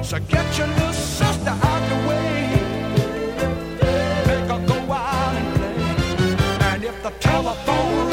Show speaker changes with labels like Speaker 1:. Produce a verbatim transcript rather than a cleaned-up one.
Speaker 1: So get your little sister out the way. Make her go out and play. And if the telephone